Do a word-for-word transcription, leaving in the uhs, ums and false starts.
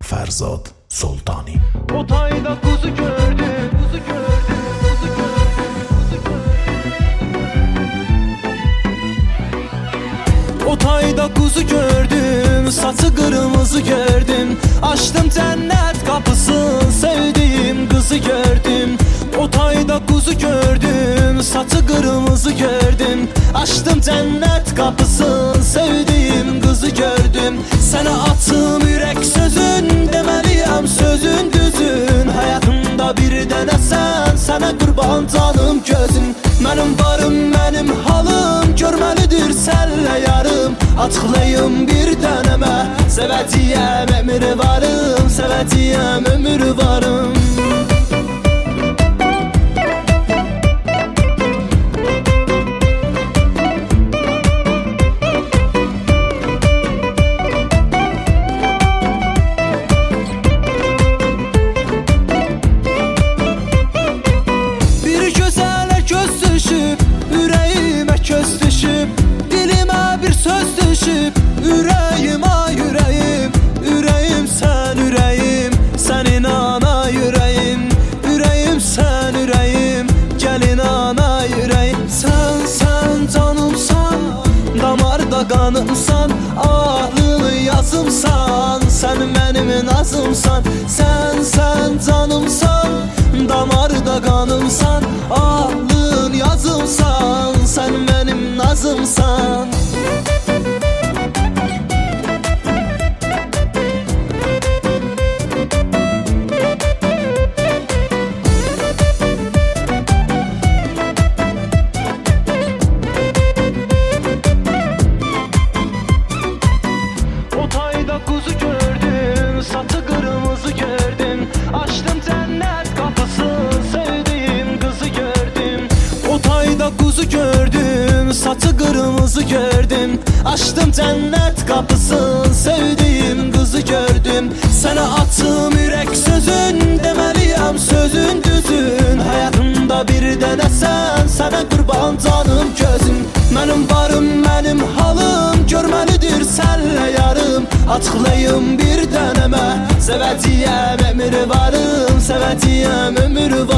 Fərzad Sultani. O tayda kuzu gördüm, kuzu gördüm, kuzu gördüm, kuzu gördüm. O tayda kuzu gördüm, saçı kırmızı gördüm. Açtım cennet kapısını, sevdiğim kızı gördüm. O tayda kuzu gördüm, saçı kırmızı gördüm. Açtım cennet kapısını, sevdiğim kızı gördüm. Sana attım yürek sözün, demeliyim sözün düzün. Hayatımda bir dənə sən, sana qurban canım gözün. Mənim varım, mənim halım, görməlidir sənlə yarım. Açıqlayım bir dənəmə, sevəcəyəm ömür varım, sevəcəyəm ömür varım. Ürəyim, ay ürəyim, ürəyim sən ürəyim, sən inana ürəyim, ürəyim sən ürəyim, gəlin ana ürəyim. Sən, sən canımsan, damarda qanımsan, ahlını yazımsan, sən mənim nazımsan. Sən, sən canımsan, damarda qanımsan, ahlın yazımsan, sən mənim nazımsan. Kuzu gördüm, saçı kırmızı gördüm. Açtım cennet kapısını, sevdiğim kızı gördüm. O tayda kuzu gördüm, saçı kırmızı gördüm. Açtım cennet kapısını, sevdiğim kızı gördüm. Sana attım yürek sözün, demeliyim sözün düzün. Hayatımda bir dənə sən, sana qurban canım gözüm. Mənim varım, mənim halım, görməlidir sənlə yarım. Açıqlayım bir dənəmə, sevəcəyəm ömür varım, sevəcəyəm ömür varım.